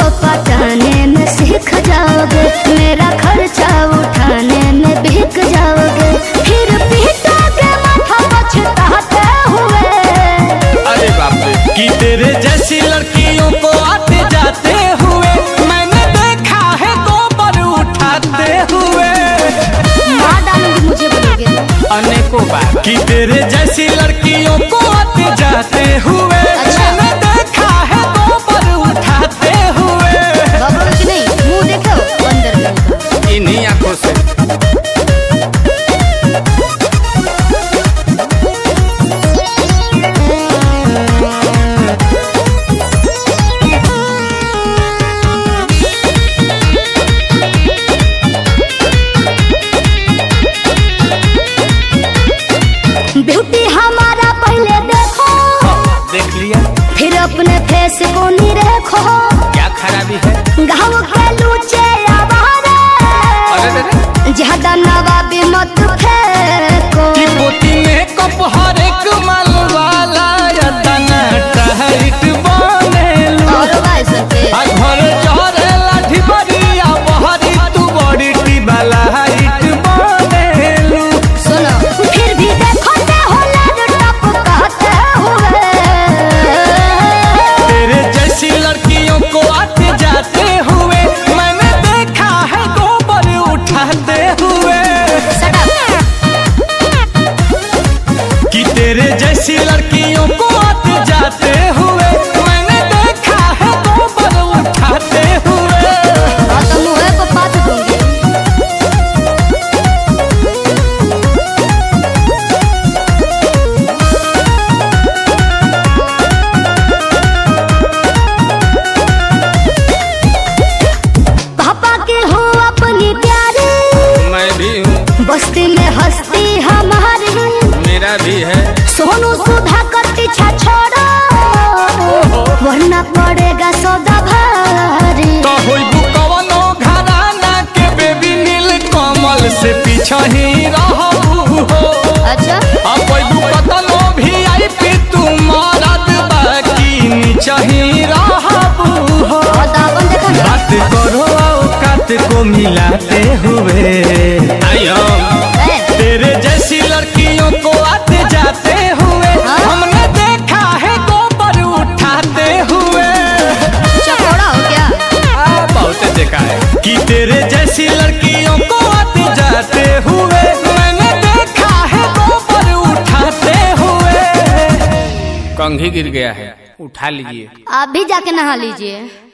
पटाने में सीख जाओगे, मेरा खर्चा उठाने में बिक जाओगे, फिर पीटोगे माथा पछताते हुए। अरे बाप रे, कि तेरे जैसी लड़कियों को आते जाते हुए मैंने देखा है गोबर उठाते हुए। मार डालूंगी मुझे बोलोगे अनेकों बार, कि तेरे जैसी लड़कियों को आते जाते हुए मैंने देखा है गोबर उठाते हुए। बाबू की नहीं, मुंह देखो अंदर का इन्हीं आंखों से। ब्यूटी हमारा पहले देखो, देख लिया, फिर अपने फेस को निरेखो। क्या खराबी है? गाँव के लूचे आवारा, अरे ज्यादा नवाबी मत फेंको। कि पोती में कप हर एक माल वाला या दाना टाइट बने लू। और वैसे के आ घर चढ़े लाठी बरिया बहरी तू बड़ी टिबाला हाइट बने लू। सुनो, फिर भी देखो ते होला टपकाते हुए। तेरे जैसी लड़कियों को आते जाते हुए मैंने देखा है गोबर उठाते हुए। कि तेरे जैसी लड़कियों को आते जाते हुए मैंने देखा है गोबर उठाते हुए। तो मुँह पे पात दूंगी। पापा के हो अपनी प्यारी, मैं भी हूँ, बस्ती में हस्ती हमारी, मेरा भी है। सोनू सुधा कर पीछा छोड़ो, वरना पड़ेगा सौदा भारी। तो होइबू कवनो घराना के बेबी नील कमल से पीछा ही रहबू हो। अच्छा, अब होइबू कतनो भी आई पी तू मरद बाकी नीचा ही रहबू हो। और दावन देखा ना? बात करो औकात को मिलाते हुए। आयो तेरे जैसी लड़कियों को आते जाते हुए हमने देखा है गोबर उठाते हुए। चकोड़ा हो क्या? बहुत देखा है, कि तेरे जैसी लड़कियों को आते जाते हुए मैंने देखा है गोबर उठाते हुए। कंघी गिर गया है, उठा लीजिए। आप भी जाके नहा लीजिए।